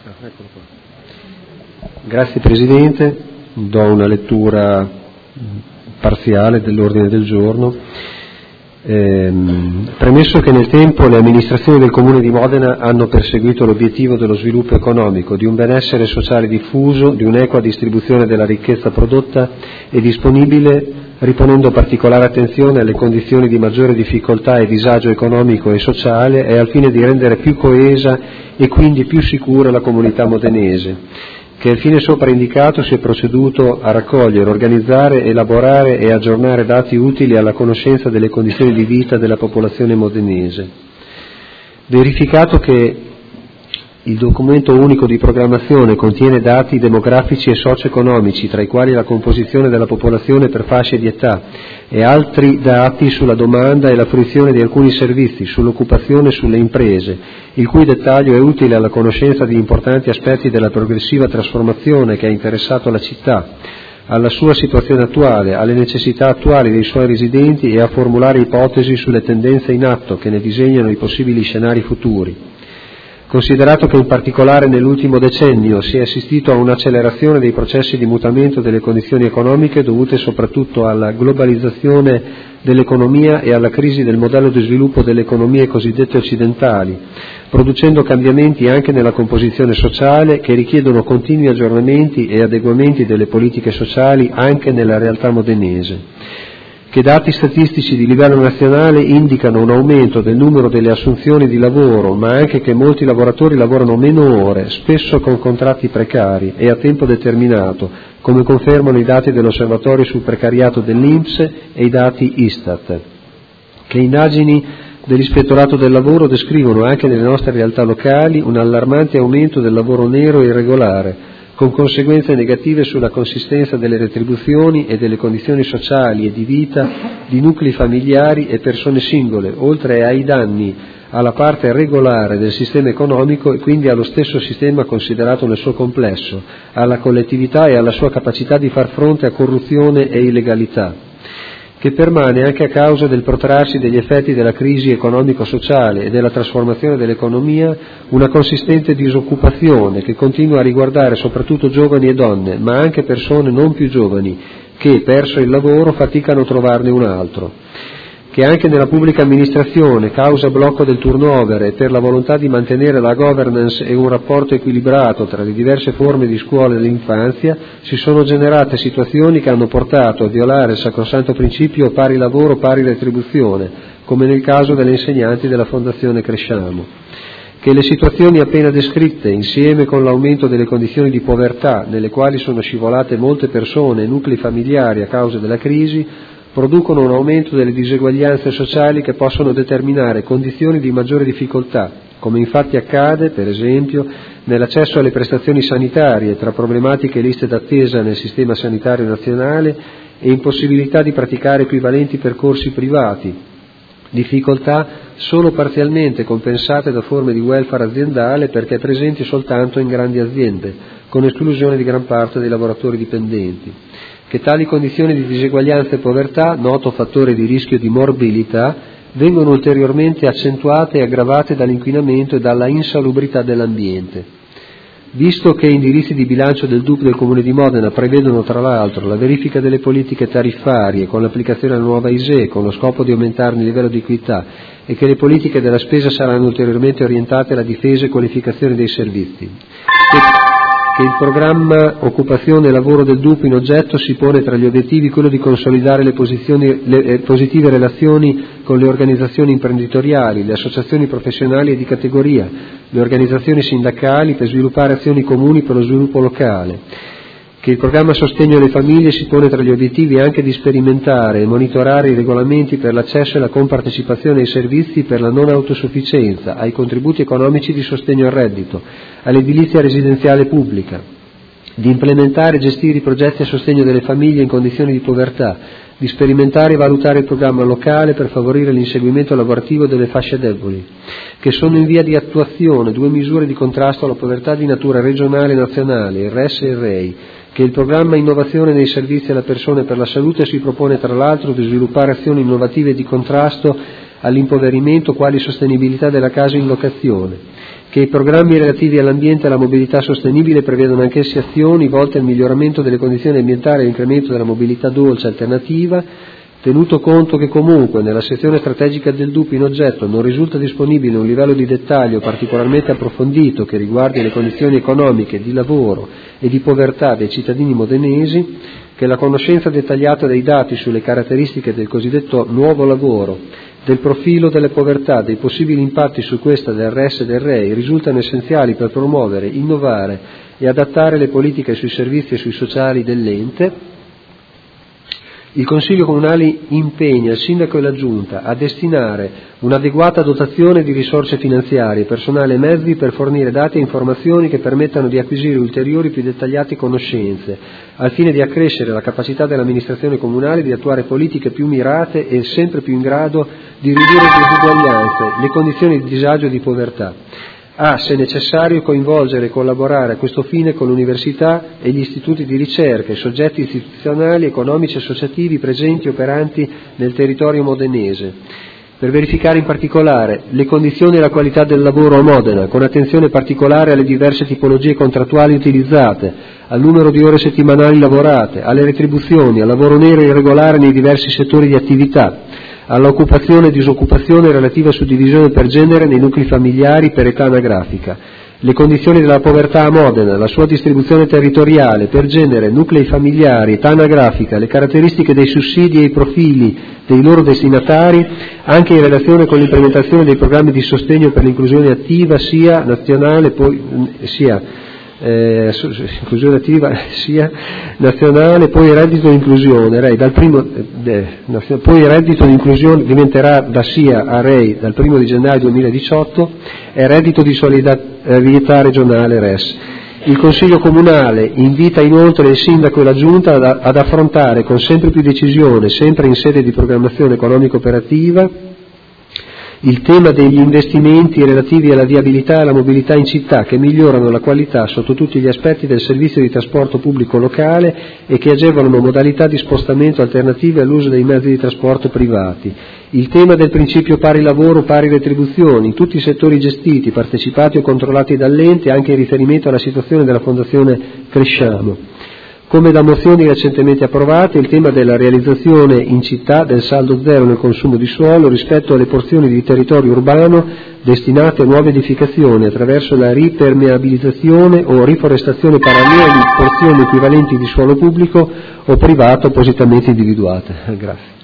Grazie Presidente, do una lettura parziale dell'ordine del giorno. Premesso che nel tempo le amministrazioni del Comune di Modena hanno perseguito l'obiettivo dello sviluppo economico, di un benessere sociale diffuso, di un'equa distribuzione della ricchezza prodotta e disponibile, riponendo particolare attenzione alle condizioni di maggiore difficoltà e disagio economico e sociale e al fine di rendere più coesa e quindi più sicura la comunità modenese, che al fine sopra indicato si è proceduto a raccogliere, organizzare, elaborare e aggiornare dati utili alla conoscenza delle condizioni di vita della popolazione modenese. Verificato che il documento unico di programmazione contiene dati demografici e socio-economici, tra i quali la composizione della popolazione per fasce di età e altri dati sulla domanda e la fruizione di alcuni servizi, sull'occupazione e sulle imprese, il cui dettaglio è utile alla conoscenza di importanti aspetti della progressiva trasformazione che ha interessato la città, alla sua situazione attuale, alle necessità attuali dei suoi residenti e a formulare ipotesi sulle tendenze in atto che ne disegnano i possibili scenari futuri. Considerato che in particolare nell'ultimo decennio si è assistito a un'accelerazione dei processi di mutamento delle condizioni economiche dovute soprattutto alla globalizzazione dell'economia e alla crisi del modello di sviluppo delle economie cosiddette occidentali, producendo cambiamenti anche nella composizione sociale che richiedono continui aggiornamenti e adeguamenti delle politiche sociali anche nella realtà modenese, che dati statistici di livello nazionale indicano un aumento del numero delle assunzioni di lavoro, ma anche che molti lavoratori lavorano meno ore, spesso con contratti precari e a tempo determinato, come confermano i dati dell'Osservatorio sul precariato dell'INPS e i dati Istat, che indagini dell'Ispettorato del Lavoro descrivono anche nelle nostre realtà locali un allarmante aumento del lavoro nero e irregolare, con conseguenze negative sulla consistenza delle retribuzioni e delle condizioni sociali e di vita di nuclei familiari e persone singole, oltre ai danni alla parte regolare del sistema economico e quindi allo stesso sistema considerato nel suo complesso, alla collettività e alla sua capacità di far fronte a corruzione e illegalità, che permane anche a causa del protrarsi degli effetti della crisi economico-sociale e della trasformazione dell'economia, una consistente disoccupazione che continua a riguardare soprattutto giovani e donne, ma anche persone non più giovani che, perso il lavoro, faticano a trovarne un altro, che anche nella pubblica amministrazione, causa blocco del turnover e per la volontà di mantenere la governance e un rapporto equilibrato tra le diverse forme di scuola dell'infanzia, si sono generate situazioni che hanno portato a violare il sacrosanto principio pari lavoro, pari retribuzione, come nel caso delle insegnanti della Fondazione Cresciamo, che le situazioni appena descritte, insieme con l'aumento delle condizioni di povertà nelle quali sono scivolate molte persone e nuclei familiari a causa della crisi, producono un aumento delle diseguaglianze sociali che possono determinare condizioni di maggiore difficoltà, come infatti accade, per esempio, nell'accesso alle prestazioni sanitarie, tra problematiche e liste d'attesa nel sistema sanitario nazionale e impossibilità di praticare equivalenti percorsi privati, difficoltà solo parzialmente compensate da forme di welfare aziendale perché presenti soltanto in grandi aziende, con esclusione di gran parte dei lavoratori dipendenti, che tali condizioni di diseguaglianza e povertà, noto fattore di rischio di morbilità, vengono ulteriormente accentuate e aggravate dall'inquinamento e dalla insalubrità dell'ambiente. Visto che i indirizzi di bilancio del DUP del Comune di Modena prevedono tra l'altro la verifica delle politiche tariffarie con l'applicazione della nuova ISEE con lo scopo di aumentarne il livello di equità e che le politiche della spesa saranno ulteriormente orientate alla difesa e qualificazione dei servizi, che il programma Occupazione e Lavoro del DUP in oggetto si pone tra gli obiettivi quello di consolidare le positive relazioni con le organizzazioni imprenditoriali, le associazioni professionali e di categoria, le organizzazioni sindacali per sviluppare azioni comuni per lo sviluppo locale, che il programma Sostegno alle famiglie si pone tra gli obiettivi anche di sperimentare e monitorare i regolamenti per l'accesso e la compartecipazione ai servizi per la non autosufficienza, ai contributi economici di sostegno al reddito, all'edilizia residenziale pubblica, di implementare e gestire i progetti a sostegno delle famiglie in condizioni di povertà, di sperimentare e valutare il programma locale per favorire l'inseguimento lavorativo delle fasce deboli, che sono in via di attuazione 2 misure di contrasto alla povertà di natura regionale e nazionale, il RES e il REI, che il programma Innovazione nei servizi alla persona e per la salute si propone tra l'altro di sviluppare azioni innovative di contrasto all'impoverimento quali sostenibilità della casa in locazione, che i programmi relativi all'ambiente e alla mobilità sostenibile prevedono anch'essi azioni volte al miglioramento delle condizioni ambientali e all'incremento della mobilità dolce alternativa, tenuto conto che comunque nella sezione strategica del DUP in oggetto non risulta disponibile un livello di dettaglio particolarmente approfondito che riguardi le condizioni economiche, di lavoro e di povertà dei cittadini modenesi, che la conoscenza dettagliata dei dati sulle caratteristiche del cosiddetto nuovo lavoro, del profilo delle povertà, dei possibili impatti su questa del RES e del REI risultano essenziali per promuovere, innovare e adattare le politiche sui servizi e sui sociali dell'ente. Il Consiglio Comunale impegna il Sindaco e la Giunta a destinare un'adeguata dotazione di risorse finanziarie, personale e mezzi per fornire dati e informazioni che permettano di acquisire ulteriori più dettagliate conoscenze, al fine di accrescere la capacità dell'amministrazione comunale di attuare politiche più mirate e sempre più in grado di ridurre le disuguaglianze, le condizioni di disagio e di povertà. Se necessario, coinvolgere e collaborare a questo fine con l'università e gli istituti di ricerca, i soggetti istituzionali, economici e associativi presenti e operanti nel territorio modenese, per verificare in particolare le condizioni e la qualità del lavoro a Modena, con attenzione particolare alle diverse tipologie contrattuali utilizzate, al numero di ore settimanali lavorate, alle retribuzioni, al lavoro nero e irregolare nei diversi settori di attività, all'occupazione e disoccupazione relativa suddivisione per genere nei nuclei familiari per età anagrafica, le condizioni della povertà a Modena, la sua distribuzione territoriale per genere, nuclei familiari, età anagrafica, le caratteristiche dei sussidi e i profili dei loro destinatari, anche in relazione con l'implementazione dei programmi di sostegno per l'inclusione attiva sia nazionale inclusione attiva sia nazionale, poi il reddito di inclusione REI poi il reddito di inclusione diventerà da SIA a REI dal 1 gennaio 2018 e reddito di solidarietà regionale RES. Il Consiglio Comunale invita inoltre il Sindaco e la Giunta ad affrontare con sempre più decisione, sempre in sede di programmazione economico-operativa, il tema degli investimenti relativi alla viabilità e alla mobilità in città che migliorano la qualità sotto tutti gli aspetti del servizio di trasporto pubblico locale e che agevolano modalità di spostamento alternative all'uso dei mezzi di trasporto privati. Il tema del principio pari lavoro, pari retribuzioni in tutti i settori gestiti, partecipati o controllati dall'ente, anche in riferimento alla situazione della Fondazione Cresciamo. Come da mozioni recentemente approvate, il tema della realizzazione in città del saldo zero nel consumo di suolo rispetto alle porzioni di territorio urbano destinate a nuove edificazioni attraverso la ripermeabilizzazione o riforestazione parallela di porzioni equivalenti di suolo pubblico o privato appositamente individuate. Grazie.